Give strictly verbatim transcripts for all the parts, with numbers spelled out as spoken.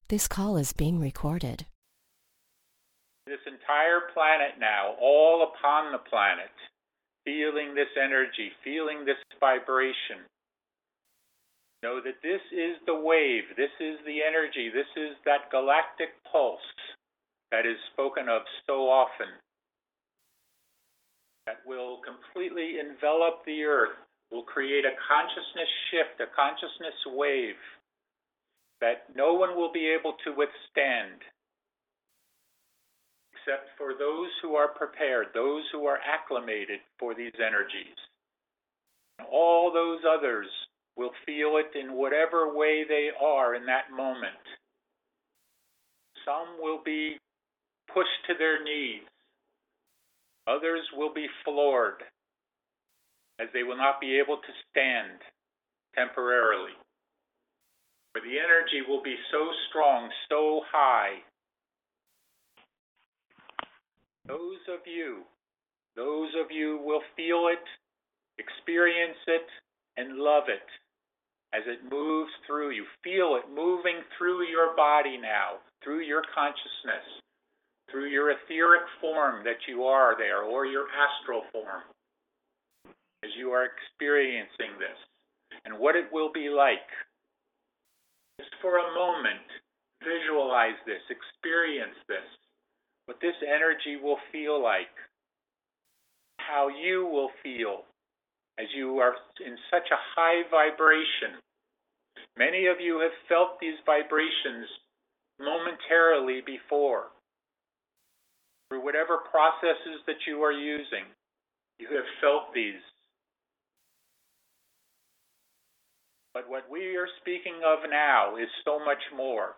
This call is being recorded. This entire planet now, all upon the planet, feeling this energy, feeling this vibration. Know that this is the wave, this is the energy, this is that galactic pulse that is spoken of so often, that will completely envelop the earth, will create a consciousness shift, a consciousness wave that no one will be able to withstand except for those who are prepared, those who are acclimated for these energies. All those others will feel it in whatever way they are in that moment. Some will be pushed to their knees. Others will be floored, as they will not be able to stand temporarily. For the energy will be so strong, so high. Those of you, those of you will feel it, experience it, and love it as it moves through you. Feel it moving through your body now, through your consciousness, through your etheric form that you are there, or your astral form, as you are experiencing this, and what it will be like. Just for a moment, visualize this, experience this, what this energy will feel like, how you will feel as you are in such a high vibration. Many of you have felt these vibrations momentarily before. Through whatever processes that you are using, you have felt these. But what we are speaking of now is so much more.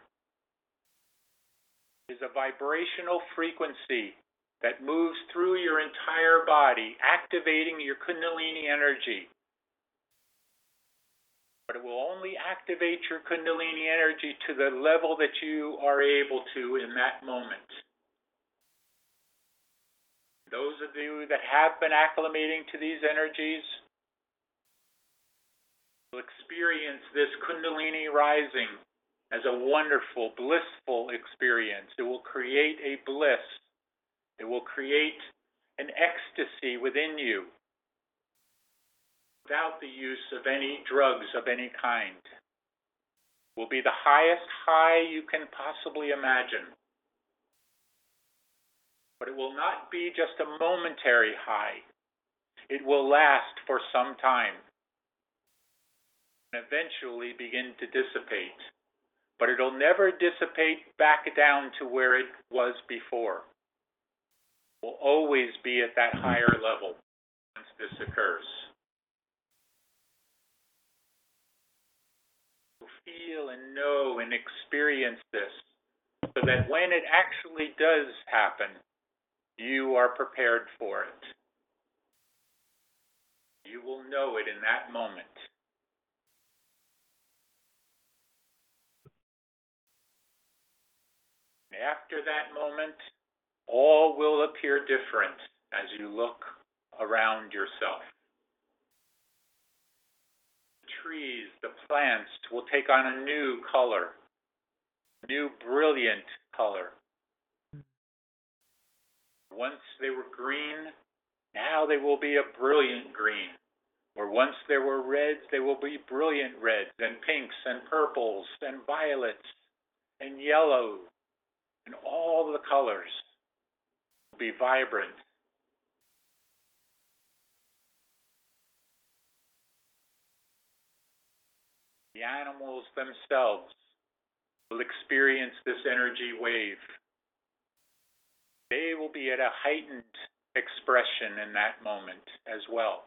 It is a vibrational frequency that moves through your entire body, activating your Kundalini energy. But it will only activate your Kundalini energy to the level that you are able to in that moment. Those of you that have been acclimating to these energies will experience this Kundalini rising as a wonderful, blissful experience. It will create a bliss. It will create an ecstasy within you without the use of any drugs of any kind. It will be the highest high you can possibly imagine. But it will not be just a momentary high. It will last for some time and eventually begin to dissipate. But it'll never dissipate back down to where it was before. It will always be at that higher level once this occurs. Feel and know and experience this so that when it actually does happen, you are prepared for it. You will know it in that moment. After that moment, all will appear different as you look around yourself. The trees, the plants will take on a new color, new brilliant color. Once they were green, now they will be a brilliant green. Or once there were reds, they will be brilliant reds, and pinks, and purples, and violets, and yellow. And all the colors will be vibrant. The animals themselves will experience this energy wave. They will be at a heightened expression in that moment as well.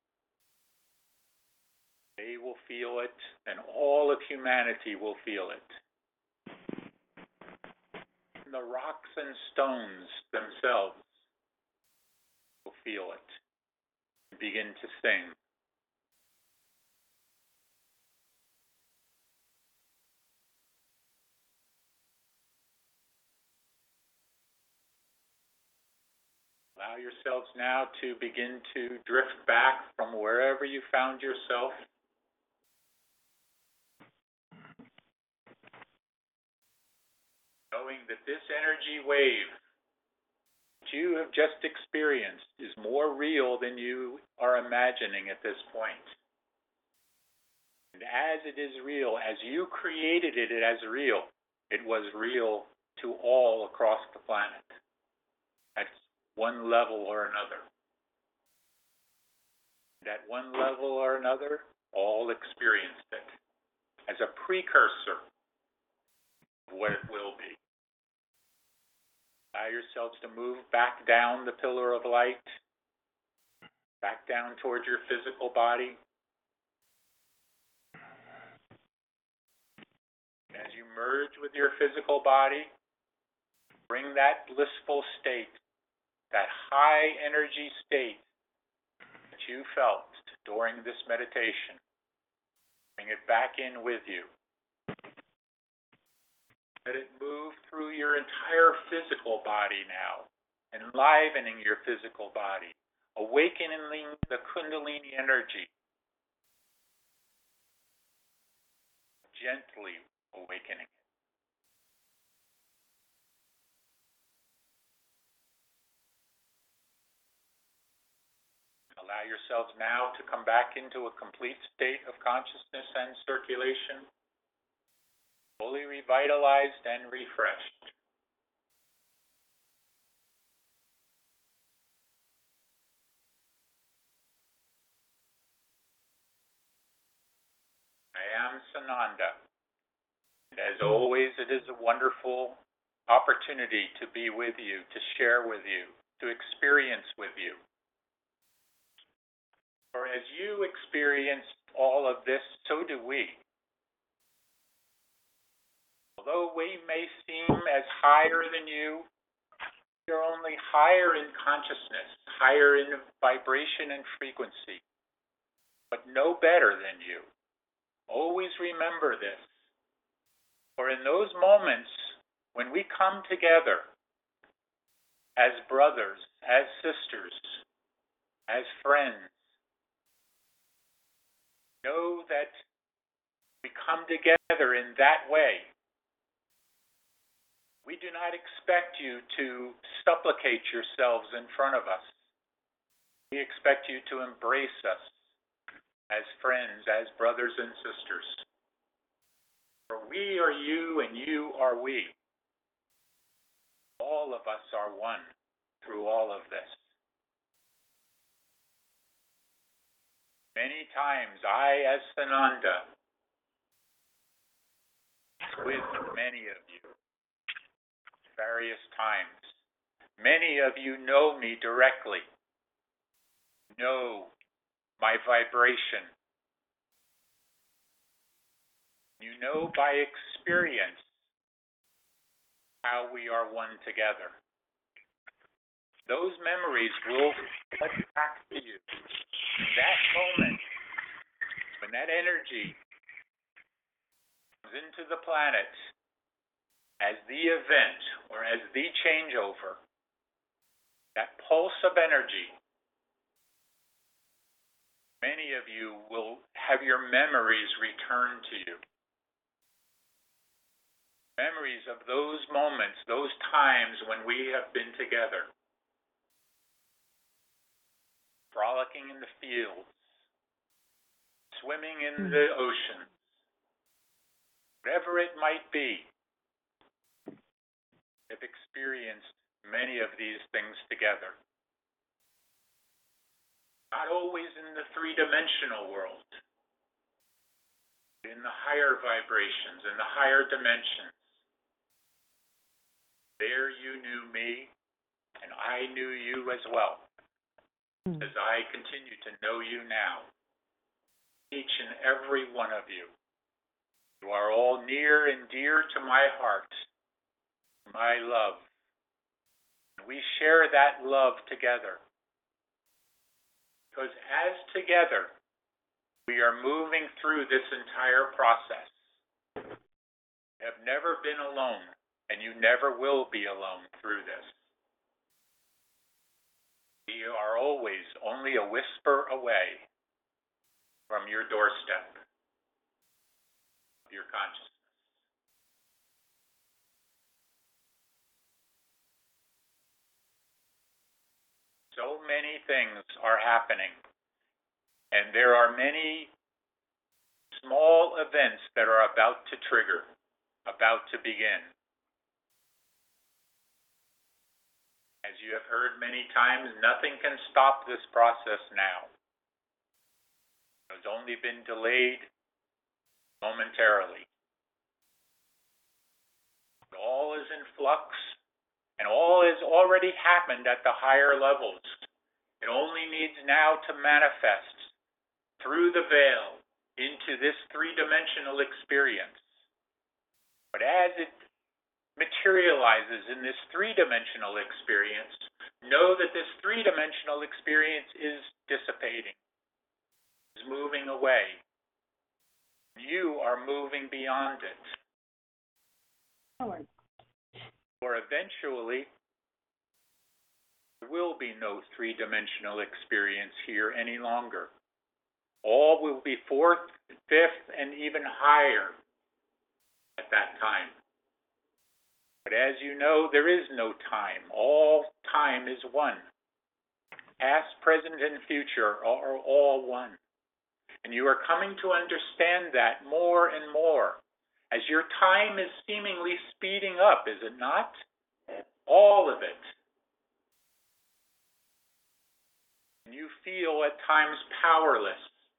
They will feel it, and all of humanity will feel it. The rocks and stones themselves will feel it and begin to sing. Allow yourselves now to begin to drift back from wherever you found yourself. knowing that this energy wave that you have just experienced is more real than you are imagining at this point. And as it is real, as you created it as real, it was real to all across the planet at one level or another. And at one level or another, all experienced it as a precursor of what it will be. Allow yourselves to move back down the pillar of light, back down towards your physical body. As you merge with your physical body, bring that blissful state, that high energy state that you felt during this meditation. Bring it back in with you. Let it move through your entire physical body now, enlivening your physical body, awakening the Kundalini energy, gently awakening it. Allow yourselves now to come back into a complete state of consciousness and circulation, fully revitalized and refreshed. I am Sananda. And as always, it is a wonderful opportunity to be with you, to share with you, to experience with you. For as you experienced all of this, so do we. Although we may seem as higher than you, we are only higher in consciousness, higher in vibration and frequency, but no better than you. Always remember this. For in those moments when we come together as brothers, as sisters, as friends, know that we come together in that way. We do not expect you to supplicate yourselves in front of us. We expect you to embrace us as friends, as brothers and sisters. For we are you and you are we. All of us are one through all of this. Many times I, as Sananda, with many of you, various times. Many of you know me directly, know my vibration. You know by experience how we are one together. Those memories will come back to you. In that moment, when that energy comes into the planet as the event or as the changeover, that pulse of energy, many of you will have your memories return to you. Memories of those moments, those times when we have been together, frolicking in the fields, swimming in the oceans, whatever it might be. I've experienced many of these things together. Not always in the three-dimensional world, but in the higher vibrations, in the higher dimensions. There you knew me, and I knew you as well, as I continue to know you now. Each and every one of you. You are all near and dear to my heart, my love. We share that love together. Because as together, we are moving through this entire process. You have never been alone. And you never will be alone through this. We are always only a whisper away from your doorstep, of your consciousness. So many things are happening, and there are many small events that are about to trigger, about to begin. As you have heard many times, nothing can stop this process now. It has only been delayed momentarily. All is in flux, and all has already happened at the higher levels. It only needs now to manifest through the veil into this three-dimensional experience. But as it materializes in this three-dimensional experience, know that this three-dimensional experience is dissipating, is moving away. You are moving beyond it. Forward. Or eventually, there will be no three-dimensional experience here any longer. All will be fourth, fifth, and even higher at that time. But as you know, there is no time. All time is one. Past, present, and future are all one. And you are coming to understand that more and more as your time is seemingly speeding up, is it not? All of it. And you feel at times powerless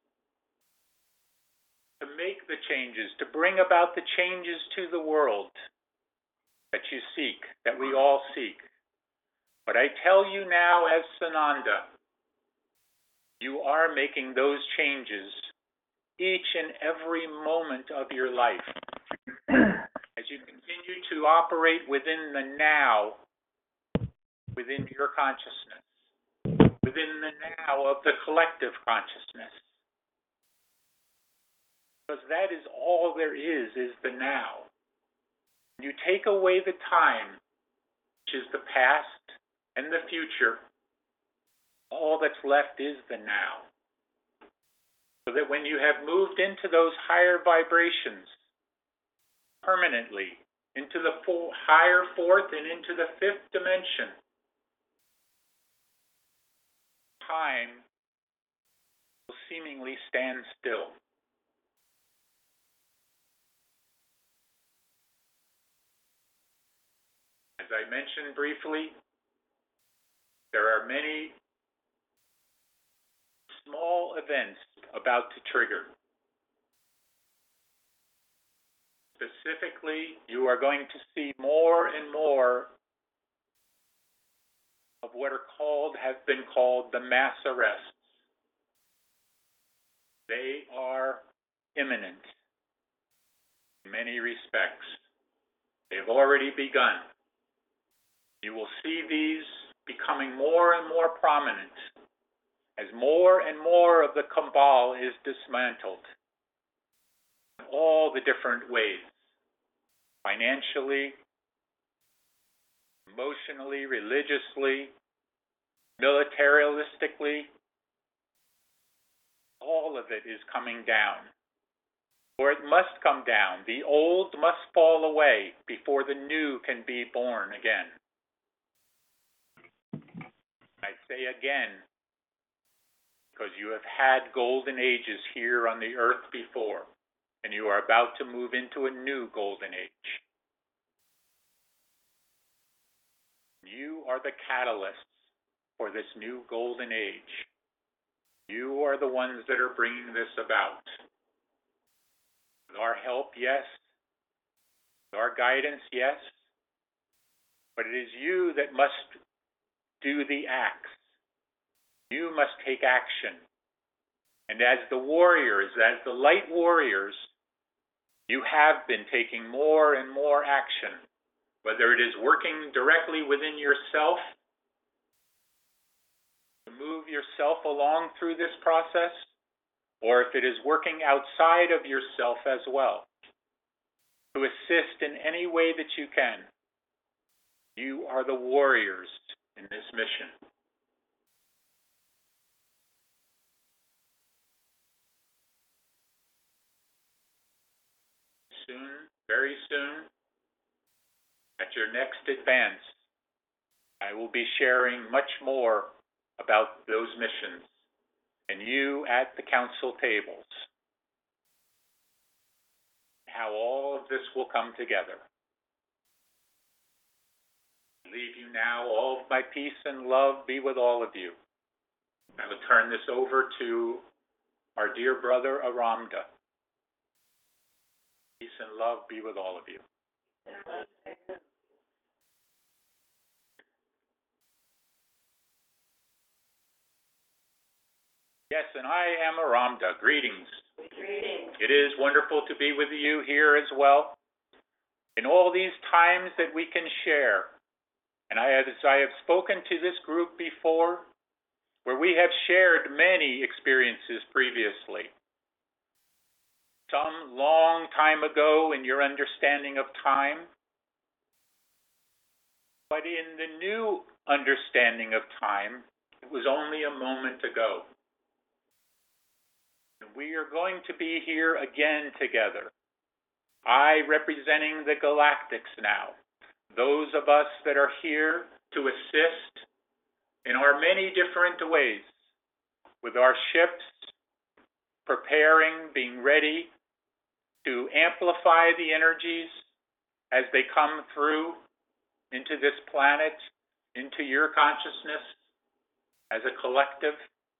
to make the changes, to bring about the changes to the world that you seek, that we all seek. But I tell you now as Sananda, you are making those changes each and every moment of your life. As you continue to operate within the now, within your consciousness, within the now of the collective consciousness. Because that is all there is, is the now. You take away the time, which is the past and the future, all that's left is the now. So that when you have moved into those higher vibrations permanently, into the full, higher fourth and into the fifth dimension, time will seemingly stand still. As I mentioned briefly, there are many small events about to trigger. Specifically, you are going to see more and more of what are called, have been called the mass arrests. They are imminent in many respects. They have already begun. You will see these becoming more and more prominent as more and more of the cabal is dismantled in all the different ways, financially, emotionally, religiously, militaristically. All of it is coming down, or it must come down. The old must fall away before the new can be born again. I say again, because you have had golden ages here on the earth before, and you are about to move into a new golden age. You are the catalysts for this new golden age. You are the ones that are bringing this about. With our help, yes. With our guidance, yes. But it is you that must do the acts. You must take action. And as the warriors, as the light warriors, you have been taking more and more action, whether it is working directly within yourself to move yourself along through this process, or if it is working outside of yourself as well, to assist in any way that you can. You are the warriors in this mission. Soon, very soon, at your next advance, I will be sharing much more about those missions, and you at the council tables, how all of this will come together. I leave you now. All of my peace and love be with all of you. I will turn this over to our dear brother Aramda. Peace and love be with all of you. Yes, and I am Aramda. Greetings. Greetings. It is wonderful to be with you here as well. In all these times that we can share, and I have, as I have spoken to this group before, where we have shared many experiences previously. Some long time ago in your understanding of time, but in the new understanding of time, it was only a moment ago. We are going to be here again together. I representing the galactics now, those of us that are here to assist in our many different ways, with our ships, preparing, being ready to amplify the energies as they come through into this planet, into your consciousness as a collective.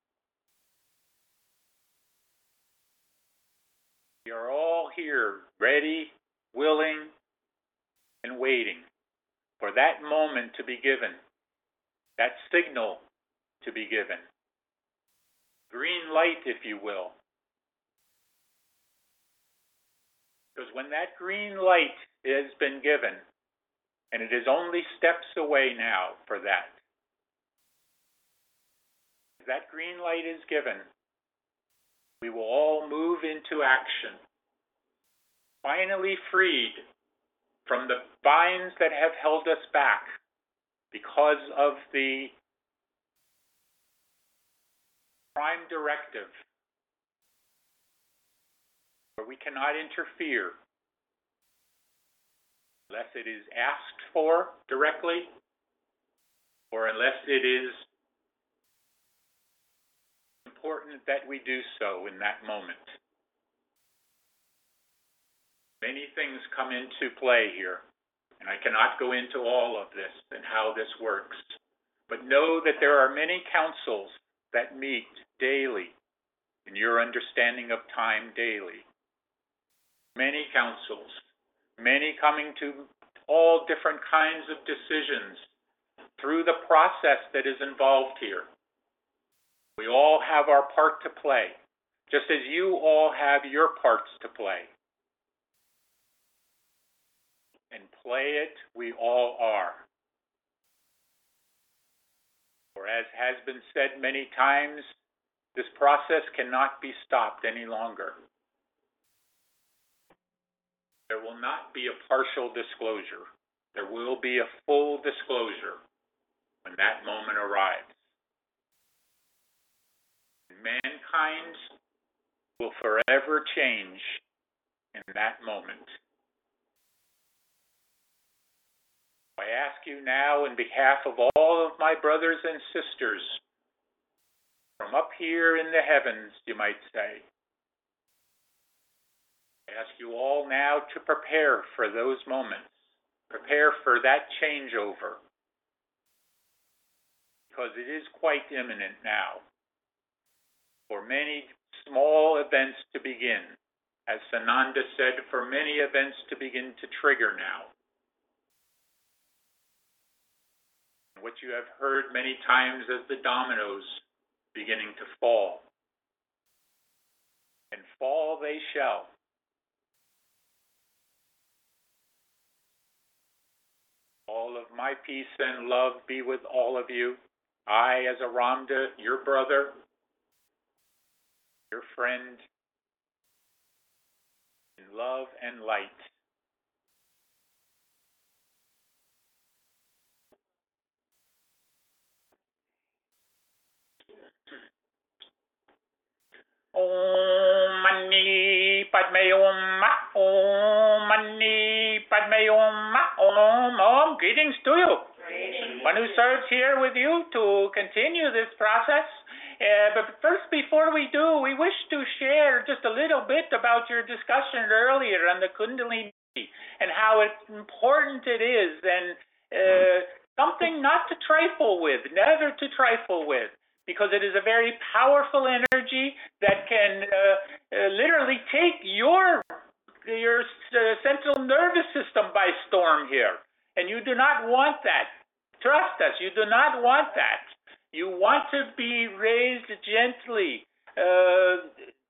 We are all here, ready, willing, and waiting for that moment to be given, that signal to be given. Green light, if you will. Because when that green light has been given, and it is only steps away now for that, that green light is given, we will all move into action, finally freed from the binds that have held us back because of the prime directive, where we cannot interfere unless it is asked for directly or unless it is important that we do so in that moment. Many things come into play here, and I cannot go into all of this and how this works, but know that there are many councils that meet daily in your understanding of time daily. Many councils, many coming to all different kinds of decisions through the process that is involved here. We all have our part to play, just as you all have your parts to play. And play it, we all are. For as has been said many times, this process cannot be stopped any longer. There will not be a partial disclosure. There will be a full disclosure when that moment arrives. Mankind will forever change in that moment. I ask you now, in behalf of all of my brothers and sisters, from up here in the heavens, you might say, I ask you all now to prepare for those moments, prepare for that changeover, because it is quite imminent now. For many small events to begin, as Sananda said, for many events to begin to trigger now. What you have heard many times as the dominoes beginning to fall. And fall they shall. All of my peace and love be with all of you. I, as Aramda, your brother, your friend, in love and light. Om Mani Padme Om Om Mani Padme Om Om Om. Greetings to you. Greetings. one who serves here with you to continue this process. Uh, but first, before we do, we wish to share just a little bit about your discussion earlier on the Kundalini and how important it is, and uh, something not to trifle with, never to trifle with, because it is a very powerful energy that can uh, uh, literally take your your uh, central nervous system by storm here. And you do not want that. Trust us, you do not want that. You want to be raised gently, uh,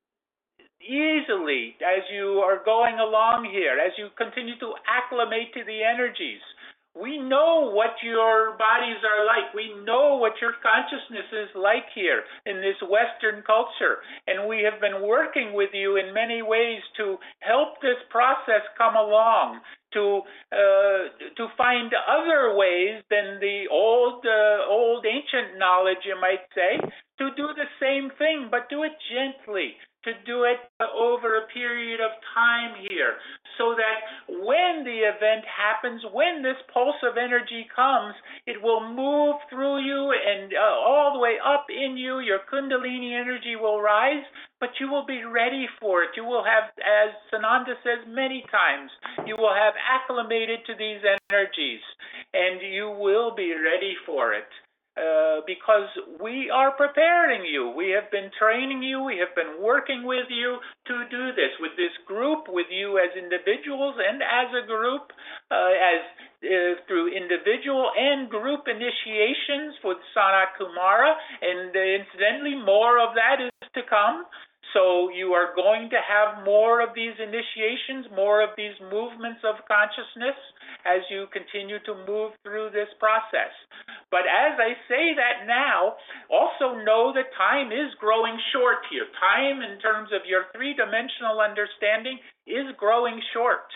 easily, as you are going along here, as you continue to acclimate to the energies. We know what your bodies are like. We know what your consciousness is like here in this Western culture. And we have been working with you in many ways to help this process come along, to uh, to find other ways than the old, uh, old ancient knowledge, you might say, to do the same thing, but do it gently, to do it over a period of time here, so that when the event happens, when this pulse of energy comes, it will move through you and uh, all the way up in you. Your Kundalini energy will rise, but you will be ready for it. You will have, as Sananda says many times, you will have acclimated to these energies, and you will be ready for it. Uh, because we are preparing you. We have been training you. We have been working with you to do this, with this group, with you as individuals and as a group, uh, as uh, through individual and group initiations with Sanat Kumara, and uh, incidentally, more of that is to come. So you are going to have more of these initiations, more of these movements of consciousness as you continue to move through this process. But as I say that now, also know that time is growing short here. Time, in terms of your three-dimensional understanding, is growing short.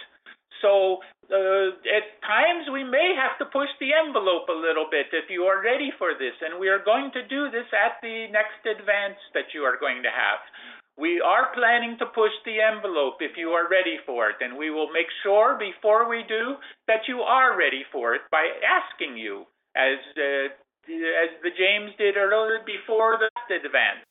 So uh, at times we may have to push the envelope a little bit if you are ready for this. And we are going to do this at the next advance that you are going to have. We are planning to push the envelope if you are ready for it, and we will make sure before we do that you are ready for it by asking you, as uh, as the James did earlier before the advance,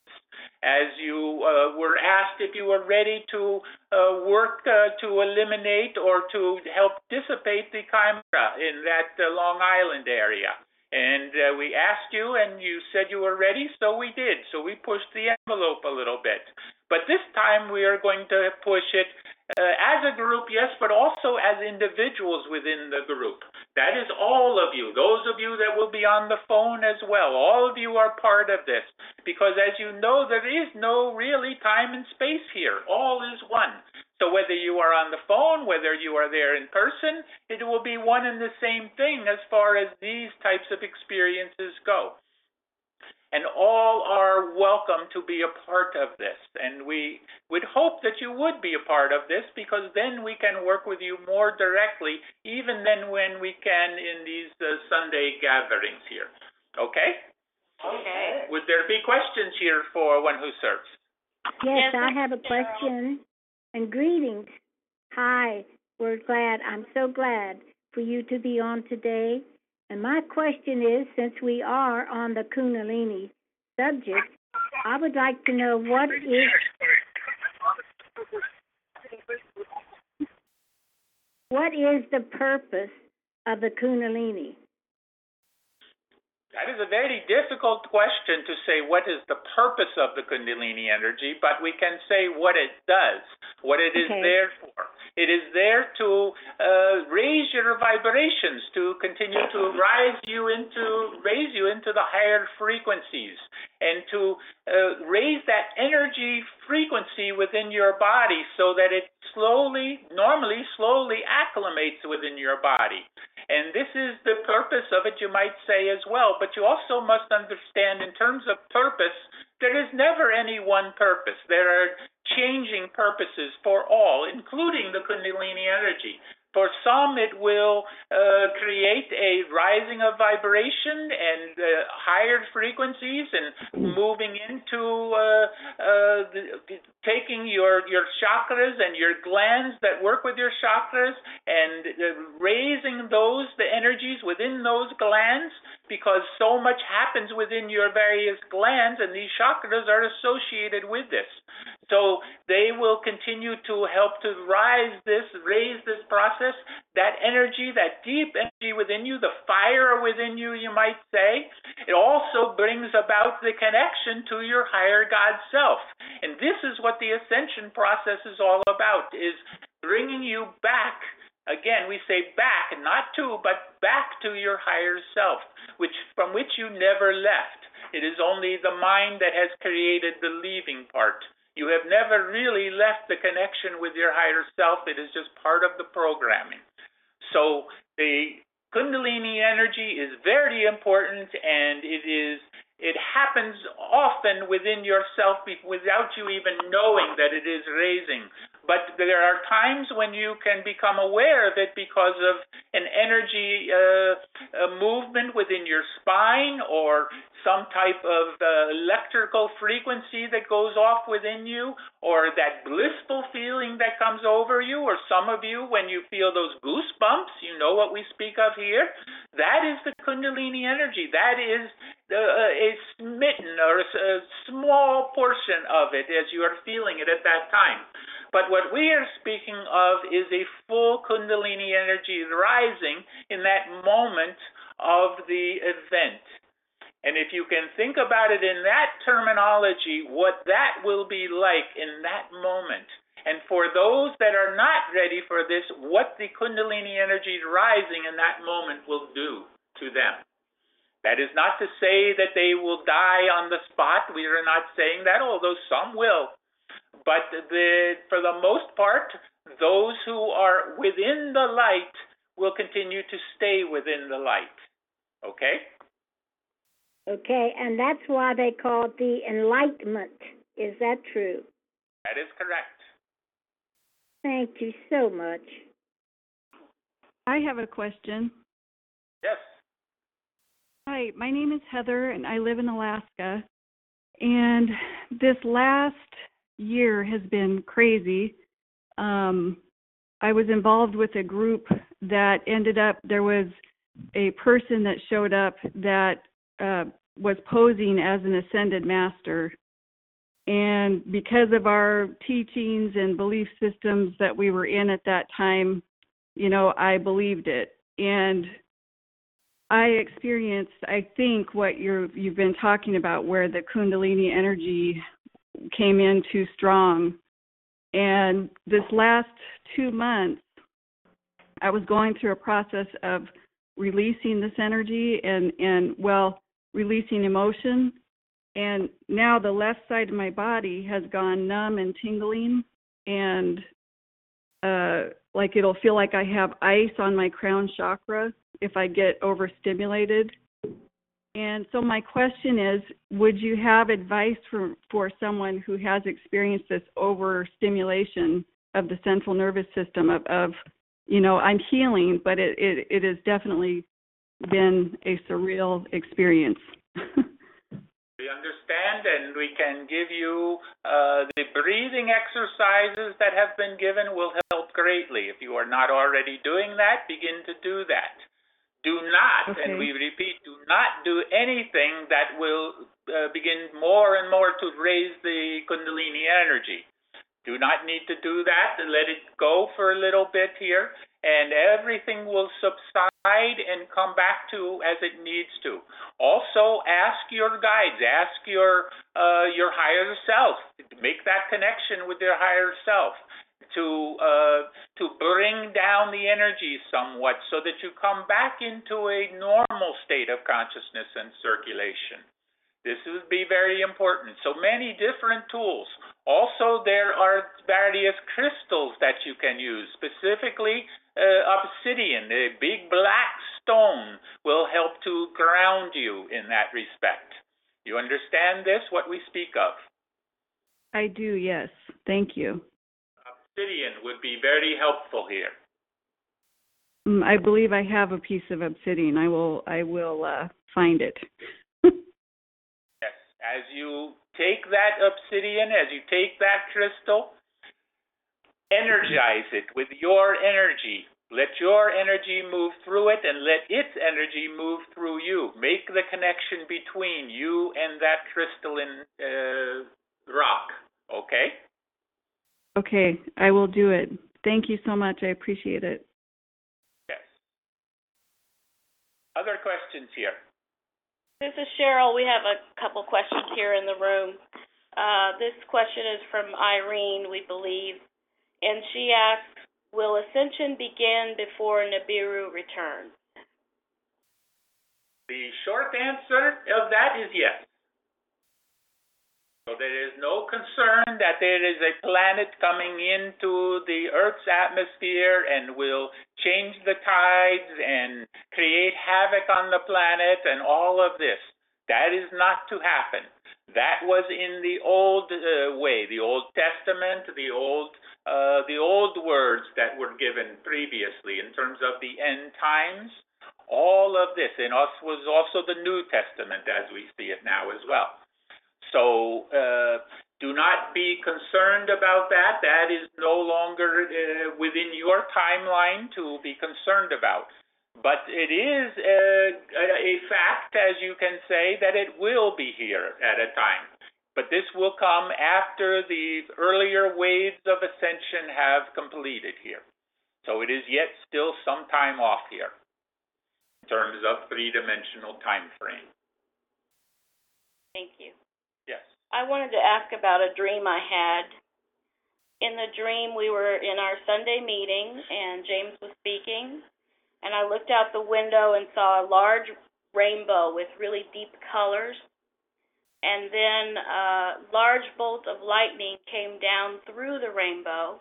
as you uh, were asked if you were ready to uh, work uh, to eliminate or to help dissipate the chimera in that uh, Long Island area. And uh, we asked you, and you said you were ready, so we did. So we pushed the envelope a little bit. But this time we are going to push it uh, as a group, yes, but also as individuals within the group. That is all of you, those of you that will be on the phone as well. All of you are part of this, because as you know, there is no really time and space here. All is one. So whether you are on the phone, whether you are there in person, it will be one and the same thing as far as these types of experiences go. And all are welcome to be a part of this. And we would hope that you would be a part of this, because then we can work with you more directly, even than when we can in these uh, Sunday gatherings here. Okay? Okay. Would there be questions here for one who serves? Yes, Yes, I have a question. And greetings. Hi, we're glad. I'm so glad for you to be on today. And my question is, since we are on the Kundalini subject, I would like to know what is what is the purpose of the Kundalini? That is a very difficult question to say what is the purpose of the Kundalini energy, but we can say what it does, what it is Okay. there for. It is there to uh, raise your vibrations, to continue to rise you into, raise you into the higher frequencies, and to uh, raise that energy frequency within your body so that it slowly, normally slowly acclimates within your body. And this is the purpose of it, you might say, as well. But you also must understand, in terms of purpose, there is never any one purpose. There are changing purposes for all, including the Kundalini energy. For some, it will uh, create a rising of vibration and uh, higher frequencies, and moving into uh, uh, the, the, taking your, your chakras and your glands that work with your chakras and uh, raising those, the energies within those glands, because so much happens within your various glands, and these chakras are associated with this. So they will continue to help to rise this, raise this process, that energy, that deep energy within you, the fire within you, you might say. It also brings about the connection to your higher God self. And this is what the ascension process is all about, is bringing you back. Again, we say back, not to, but back to your higher self, which from which you never left. It is only the mind that has created the leaving part. You have never really left the connection with your higher self. It is just part of the programming. So the Kundalini energy is very important, and it is it happens often within yourself without you even knowing that it is raising. But there are times when you can become aware of it because of an energy uh, a movement within your spine, or some type of uh, electrical frequency that goes off within you, or that blissful feeling that comes over you, or some of you, when you feel those goosebumps, you know what we speak of here, that is the Kundalini energy. That is the, uh, a smitten or a, a small portion of it as you are feeling it at that time. But what we are speaking of is a full Kundalini energy rising in that moment of the event. And if you can think about it in that terminology, what that will be like in that moment. And for those that are not ready for this, what the Kundalini energy rising in that moment will do to them. That is not to say that they will die on the spot. We are not saying that, although some will. But the, for the most part, those who are within the light will continue to stay within the light. Okay? Okay, and that's why they call it the enlightenment. Is that true? That is correct. Thank you so much. I have a question. Yes. Hi, my name is Heather, and I live in Alaska. And this last year has been crazy. Um, I was involved with a group that ended up, there was a person that showed up that uh, was posing as an ascended master. And because of our teachings and belief systems that we were in at that time, you know, I believed it. And I experienced, I think, what you're, you've been talking about, where the Kundalini energy came in too strong. And this last two months, I was going through a process of releasing this energy and, and well, releasing emotion. And now the left side of my body has gone numb and tingling, and uh, like it'll feel like I have ice on my crown chakra if I get overstimulated. And so my question is, would you have advice for, for someone who has experienced this overstimulation of the central nervous system of, of you know, I'm healing, but it, it, it has definitely been a surreal experience. We understand, and we can give you uh, the breathing exercises that have been given will help greatly. If you are not already doing that, begin to do that. Do not, okay. and we repeat, do not do anything that will uh, begin more and more to raise the Kundalini energy. Do not need to do that. Let it go for a little bit here, and everything will subside and come back to as it needs to. Also, ask your guides, ask your uh, your higher self, make that connection with your higher self to uh, to bring down the energy somewhat so that you come back into a normal state of consciousness and circulation. This would be very important. So many different tools. Also, there are various crystals that you can use. Specifically, uh, obsidian, a big black stone, will help to ground you in that respect. You understand this, what we speak of? I do, yes. Thank you. Obsidian would be very helpful here. Um, I believe I have a piece of obsidian. I will, I will uh, find it. Yes, as you take that obsidian, as you take that crystal, energize it with your energy. Let your energy move through it and let its energy move through you. Make the connection between you and that crystalline uh, rock, okay? Okay, I will do it. Thank you so much. I appreciate it. Yes. Other questions here? This is Cheryl. We have a couple questions here in the room. Uh, this question is from Irene, we believe, and she asks, will ascension begin before Nibiru returns? The short answer of that is yes. So there is no concern that there is a planet coming into the Earth's atmosphere and will change the tides and create havoc on the planet and all of this. That is not to happen. That was in the old uh, way, the Old Testament, the old uh, the old words that were given previously in terms of the end times. All of this in us was also the New Testament as we see it now as well. So uh, do not be concerned about that. That is no longer uh, within your timeline to be concerned about. But it is a, a fact, as you can say, that it will be here at a time. But this will come after the earlier waves of ascension have completed here. So it is yet still some time off here in terms of three-dimensional time frame. Thank you. Yes. I wanted to ask about a dream I had. In the dream, we were in our Sunday meeting, and James was speaking, and I looked out the window and saw a large rainbow with really deep colors, and then a large bolt of lightning came down through the rainbow,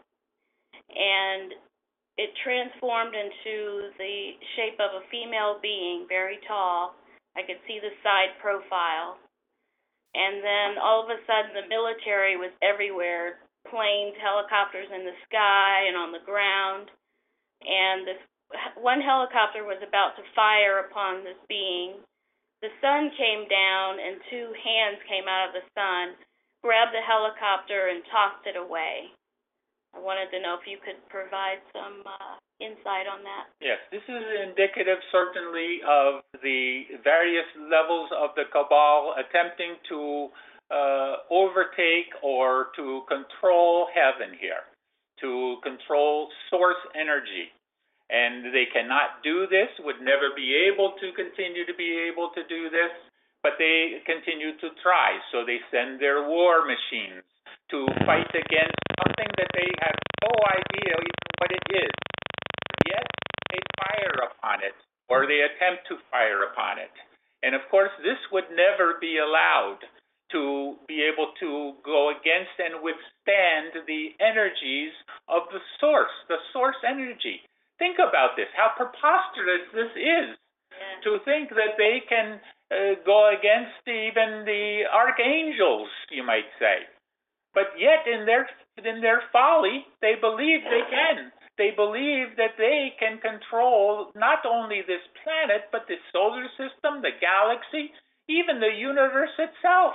and it transformed into the shape of a female being, very tall. I could see the side profile. And then all of a sudden the military was everywhere, planes, helicopters in the sky and on the ground. And this one helicopter was about to fire upon this being. The sun came down and two hands came out of the sun, grabbed the helicopter and tossed it away. I wanted to know if you could provide some uh, insight on that. Yes, this is indicative certainly of the various levels of the cabal attempting to uh, overtake or to control heaven here, to control source energy. And they cannot do this, would never be able to continue to be able to do this, but they continue to try. So they send their war machines to fight against something that they have no idea even what it is. Yet they fire upon it, or they attempt to fire upon it. And of course, this would never be allowed to be able to go against and withstand the energies of the source, the source energy. Think about this, how preposterous this is, yeah. To think that they can uh, go against even the archangels, you might say. But yet in their in their folly, they believe they can. They believe that they can control not only this planet, but the solar system, the galaxy, even the universe itself.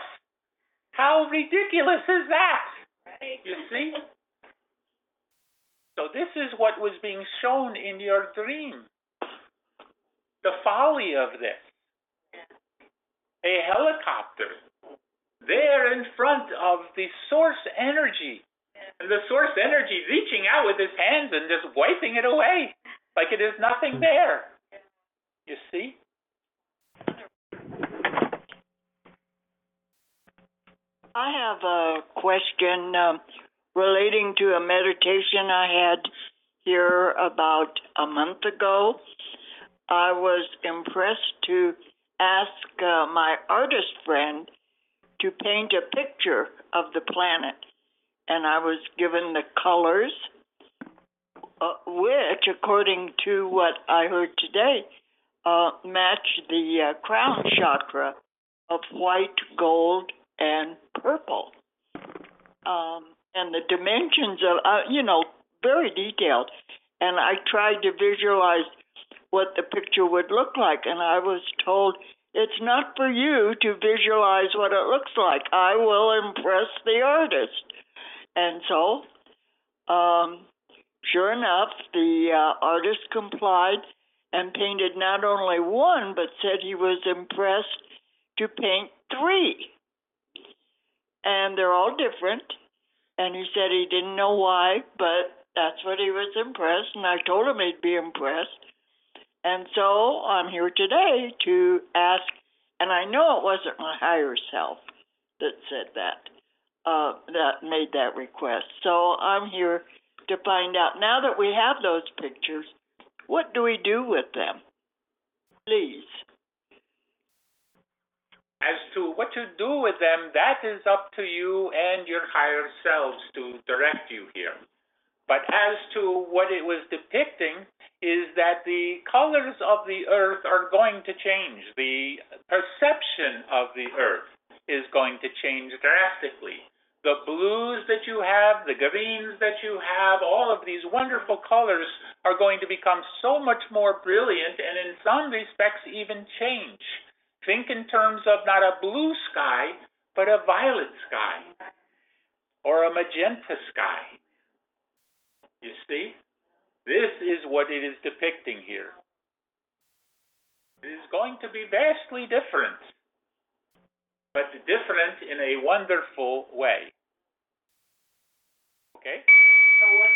How ridiculous is that? Right. You see? So this is what was being shown in your dream. The folly of this. A helicopter there in front of the source energy. And the source energy reaching out with his hands and just wiping it away like it is nothing there. You see? I have a question um, relating to a meditation I had here about a month ago. I was impressed to ask uh, my artist friend to paint a picture of the planet, and I was given the colors, uh, which, according to what I heard today, uh, match the uh, crown chakra of white, gold, and purple. Um, and the dimensions of, uh, you know, very detailed. And I tried to visualize what the picture would look like, and I was told, it's not for you to visualize what it looks like. I will impress the artist. And so um, sure enough, the uh, artist complied and painted not only one, but said he was impressed to paint three. And they're all different. And he said he didn't know why, but that's what he was impressed. And I told him he'd be impressed. And so I'm here today to ask, and I know it wasn't my higher self that said that, uh, that made that request. So I'm here to find out, now that we have those pictures, what do we do with them? Please. As to what to do with them, that is up to you and your higher selves to direct you here. But as to what it was depicting is that the colors of the earth are going to change. The perception of the earth is going to change drastically. The blues that you have, the greens that you have, all of these wonderful colors are going to become so much more brilliant and in some respects even change. Think in terms of not a blue sky, but a violet sky or a magenta sky. You see? This is what it is depicting here. It is going to be vastly different, but different in a wonderful way. Okay? So what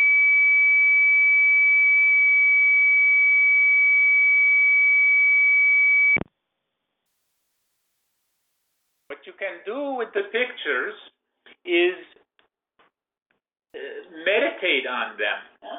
What you can do with the pictures is uh, meditate on them.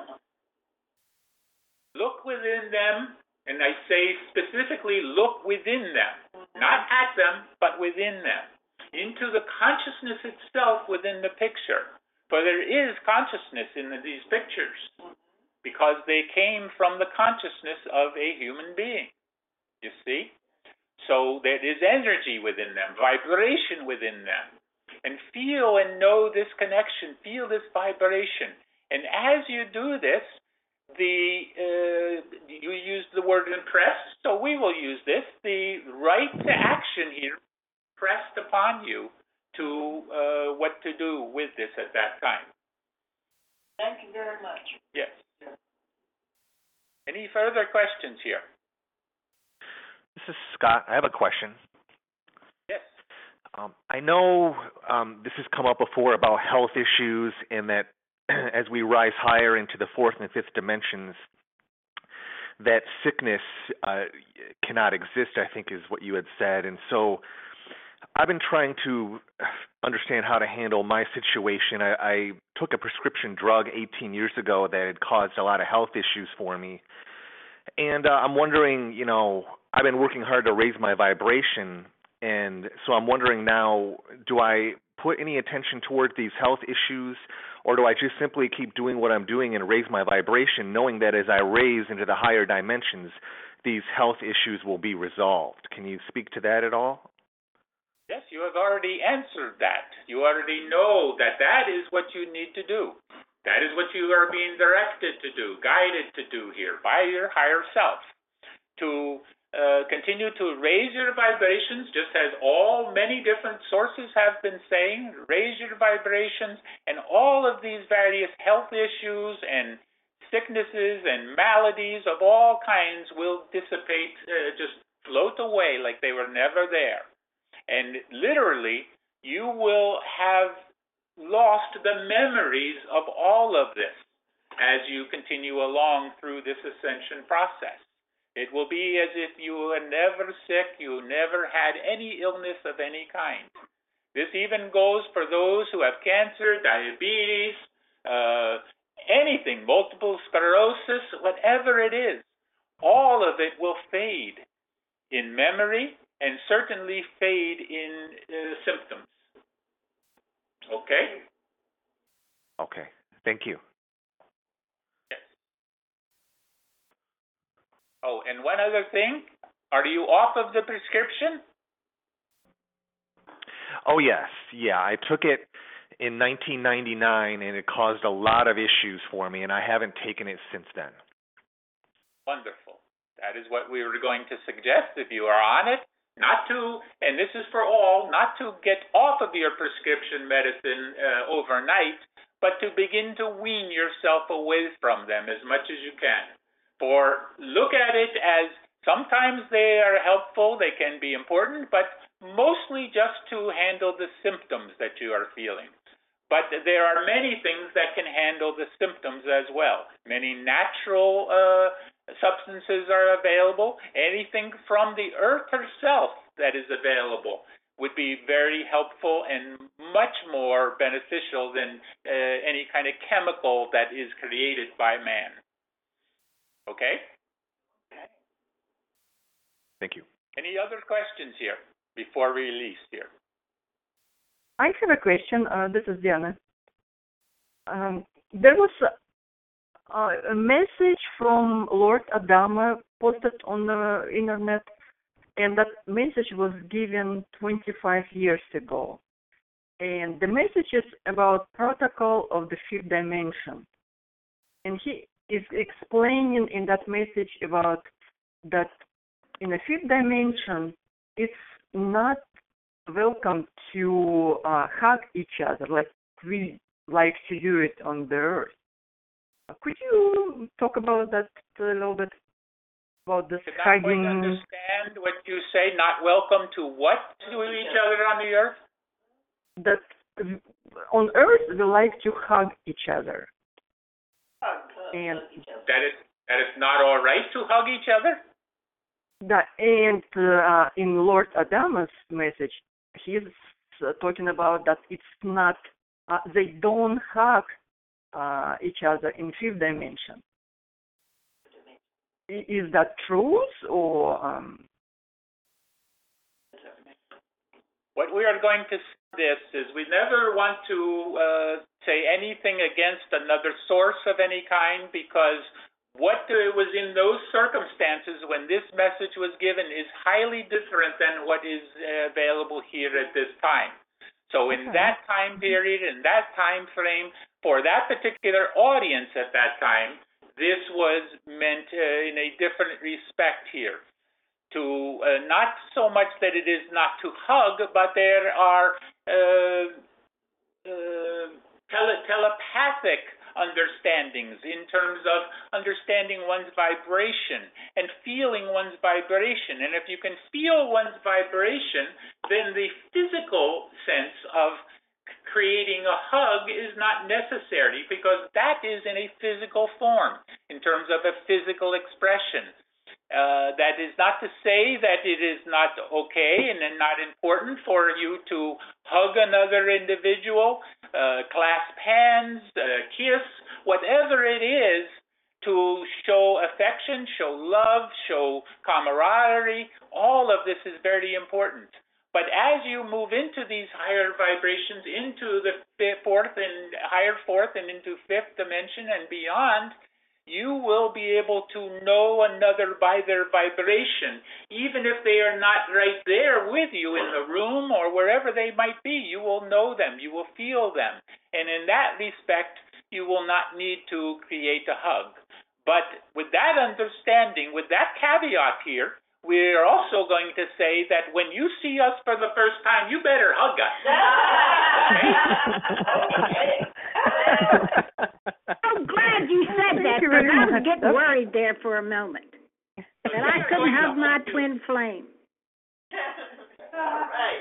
Look within them, and I say specifically look within them. Not at them, but within them. Into the consciousness itself within the picture. For there is consciousness in these pictures, because they came from the consciousness of a human being. You see? So there is energy within them, vibration within them. And feel and know this connection, feel this vibration. And as you do this, the uh, you used the word impressed, so we will use this. The right to action here pressed upon you to uh, what to do with this at that time. Thank you very much. Yes. Any further questions here? This is Scott. I have a question. Yes. Um, I know um, this has come up before about health issues, and that as we rise higher into the fourth and fifth dimensions, that sickness uh, cannot exist, I think is what you had said. And so I've been trying to understand how to handle my situation. I, I took a prescription drug eighteen years ago that had caused a lot of health issues for me. And uh, I'm wondering, you know, I've been working hard to raise my vibration, and so I'm wondering now, do I put any attention toward these health issues, or do I just simply keep doing what I'm doing and raise my vibration, knowing that as I raise into the higher dimensions, these health issues will be resolved? Can you speak to that at all? Yes, you have already answered that. You already know that that is what you need to do. That is what you are being directed to do, guided to do here by your higher self. To uh, continue to raise your vibrations, just as all many different sources have been saying, raise your vibrations, and all of these various health issues and sicknesses and maladies of all kinds will dissipate, uh, just float away like they were never there. And literally, you will have lost the memories of all of this as you continue along through this ascension process. It will be as if you were never sick, you never had any illness of any kind. This even goes for those who have cancer, diabetes, uh, anything, multiple sclerosis, whatever it is. All of it will fade in memory and certainly fade in uh, symptoms. Okay? Okay. Thank you. Yes. Oh, and one other thing. Are you off of the prescription? Oh, yes. Yeah, I took it in nineteen ninety-nine, and it caused a lot of issues for me, and I haven't taken it since then. Wonderful. That is what we were going to suggest. If you are on it, not to, and this is for all, not to get off of your prescription medicine uh, overnight, but to begin to wean yourself away from them as much as you can. For look at it as sometimes they are helpful, they can be important, but mostly just to handle the symptoms that you are feeling. But there are many things that can handle the symptoms as well. Many natural uh, substances are available. Anything from the earth herself that is available would be very helpful and much more beneficial than uh, any kind of chemical that is created by man. Okay? Thank you. Any other questions here before we release here? I have a question. Uh, this is Diana. Um, there was a, a message from Lord Adama posted on the internet, and that message was given twenty-five years ago. And the message is about protocol of the fifth dimension. And he is explaining in that message about that in the fifth dimension, it's not welcome to uh, hug each other like we like to do it on the earth. Uh, could you talk about that a little bit? About this Did not quite hugging? understand what you say. Not welcome to what to each other on the earth? That on earth we like to hug each other. And That is that it's not all right to hug each other? that and uh, in Lord Adama's message, he's uh, talking about that it's not, uh, they don't hug uh, each other in fifth dimension. I- Is that truth or? Um... What we are going to say this is we never want to uh, say anything against another source of any kind, because what uh, was in those circumstances when this message was given is highly different than what is uh, available here at this time. So in Okay. that time period, in that time frame, for that particular audience at that time, this was meant uh, in a different respect here. To uh, not so much that it is not to hug, but there are uh, uh, tele- telepathic understandings in terms of understanding one's vibration and feeling one's vibration. And if you can feel one's vibration, then the physical sense of creating a hug is not necessary, because that is in a physical form, in terms of a physical expression. Uh, that is not to say that it is not okay and then not important for you to hug another individual, uh, clasp hands, uh, kiss, whatever it is, to show affection, show love, show camaraderie. All of this is very important. But as you move into these higher vibrations, into the fifth, fourth and higher fourth and into fifth dimension and beyond, you will be able to know another by their vibration, even if they are not right there with you in the room or wherever they might be. You will know them, you will feel them, and in that respect, you will not need to create a hug. But with that understanding, with that caveat here, we're also going to say that when you see us for the first time, you better hug us. I'm glad you said that, Thank you because very I was much. getting That's- worried there for a moment that I couldn't hug my twin flame. All right.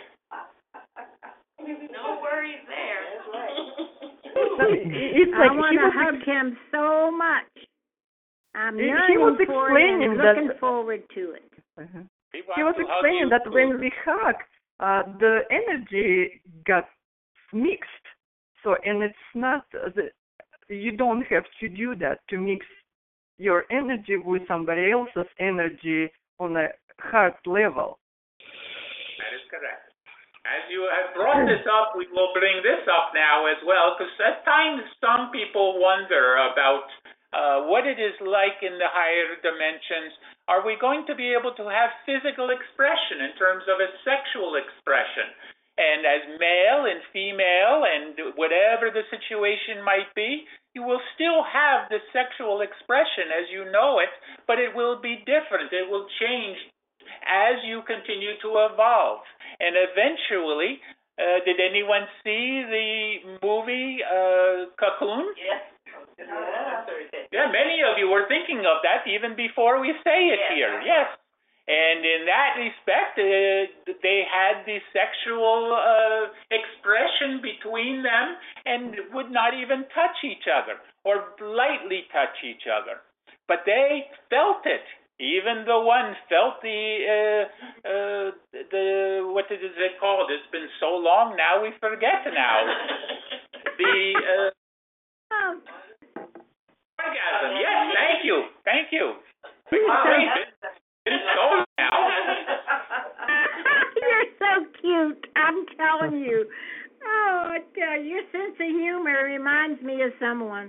No worries there. That's right. No, it's I like want he to was hug him so much. I'm He- he yearning was for it explaining and that- looking forward to it. uh-huh. We He want was to hug explaining you that too. when we hug, uh, the energy got mixed. So, and it's not, uh, the, you don't have to do that to mix your energy with somebody else's energy on a heart level. That is correct. As you have brought this up, we will bring this up now as well, because at times some people wonder about uh, what it is like in the higher dimensions. Are we going to be able to have physical expression in terms of a sexual expression? And as male and female and whatever the situation might be, you will still have the sexual expression as you know it, but it will be different. It will change as you continue to evolve. And eventually, Uh, did anyone see the movie uh, Cocoon? Yes. Yeah. Yeah, many of you were thinking of that even before we say it Yes. here. Yes. And in that respect, uh, they had the sexual uh, expression between them and would not even touch each other or lightly touch each other. But they felt it. Even the one felt the, uh, uh, the what is it called? It's been so long now, we forget now. The uh, Oh, orgasm. Yes, thank you. Thank you. Great. It's so now. you're so cute. I'm telling you. Oh, I tell you, your sense of humor reminds me of someone.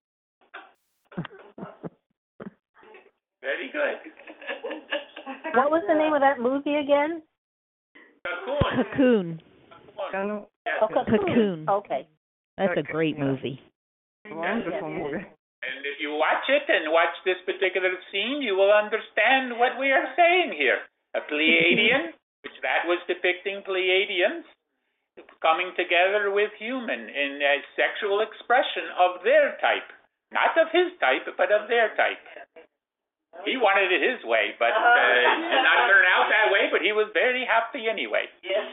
Very good. What was the name of that movie again? Cocoon. Cocoon. Cocoon. Yes. Oh, Cocoon. Cocoon. Okay. That's a great movie. Wonderful movie. And if you watch it and watch this particular scene, you will understand what we are saying here. A Pleiadian, which that was depicting Pleiadians, coming together with human in a sexual expression of their type. Not of his type, but of their type. He wanted it his way, but uh, it did not turn out that way, but he was very happy anyway. Yes.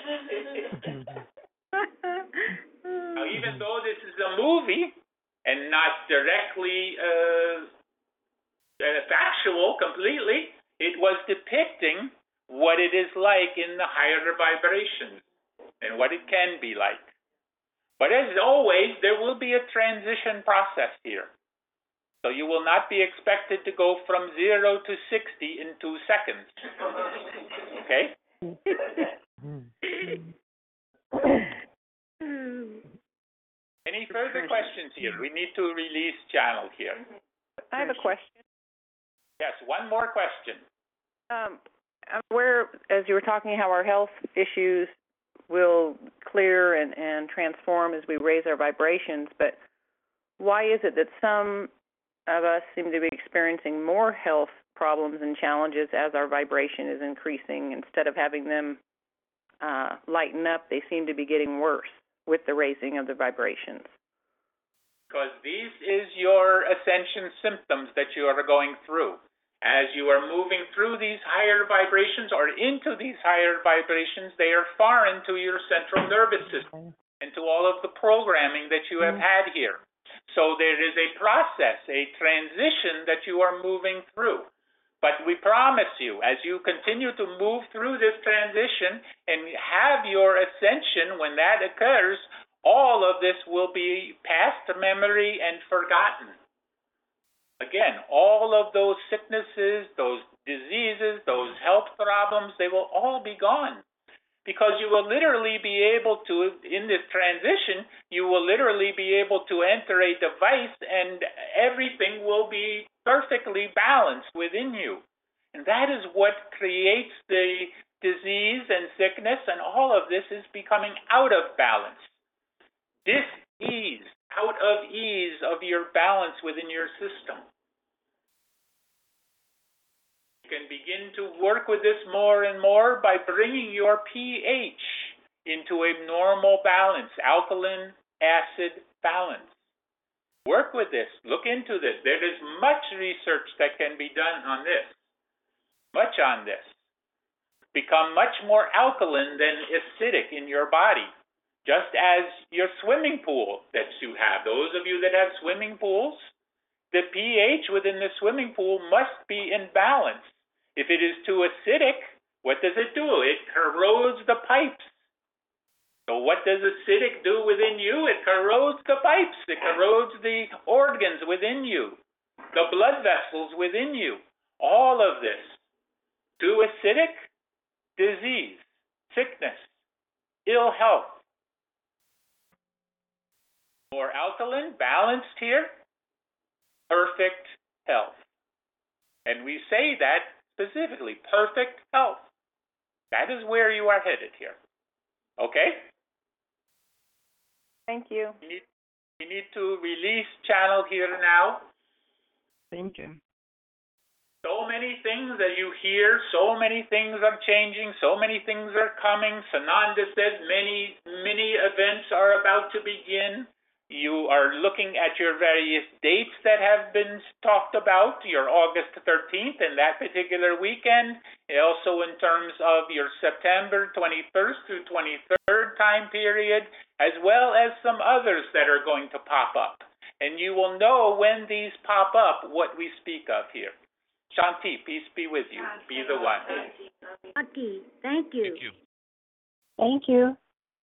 Now, even though this is a movie and not directly uh, uh, factual completely, it was depicting what it is like in the higher vibrations and what it can be like. But as always, there will be a transition process here. So you will not be expected to go from zero to sixty in two seconds. Okay? Any further questions here? We need to release channel here. I have a question. Yes, one more question. Um, I'm aware, as you were talking, how our health issues will clear and, and transform as we raise our vibrations, but why is it that some of us seem to be experiencing more health problems and challenges as our vibration is increasing? Instead of having them uh, lighten up, they seem to be getting worse with the raising of the vibrations. Because these is your ascension symptoms that you are going through. As you are moving through these higher vibrations or into these higher vibrations, they are far into your central nervous system, into all of the programming that you have had here. So there is a process, a transition that you are moving through. But we promise you, as you continue to move through this transition and have your ascension, when that occurs, all of this will be past memory and forgotten. Again, all of those sicknesses, those diseases, those health problems, they will all be gone. Because you will literally be able to, in this transition, you will literally be able to enter a device and everything will be perfectly balanced within you. And that is what creates the disease and sickness, and all of this is becoming out of balance. Dis-ease, out of ease of your balance within your system. You can begin to work with this more and more by bringing your pH into a normal balance, alkaline acid balance. Work with this. Look into this. There is much research that can be done on this. Much on this. Become much more alkaline than acidic in your body. Just as your swimming pool that you have. Those of you that have swimming pools, the pH within the swimming pool must be in balance. If it is too acidic, what does it do? It corrodes the pipes. So what does acidic do within you? It corrodes the pipes. It corrodes the organs within you, the blood vessels within you. All of this. Too acidic, disease, sickness, ill health. More alkaline, balanced here, perfect health. And we say that specifically, perfect health. That is where you are headed here. Okay? Thank you. We need, we need to release channel here now. Thank you. So many things that you hear, so many things are changing, so many things are coming. Sananda said many, many events are about to begin. You are looking at your various dates that have been talked about, your August thirteenth and that particular weekend, also in terms of your September twenty-first through twenty-third time period, as well as some others that are going to pop up. And you will know when these pop up what we speak of here. Shanti, peace be with you. Be the one. Lucky. Thank you. Thank you. Thank you.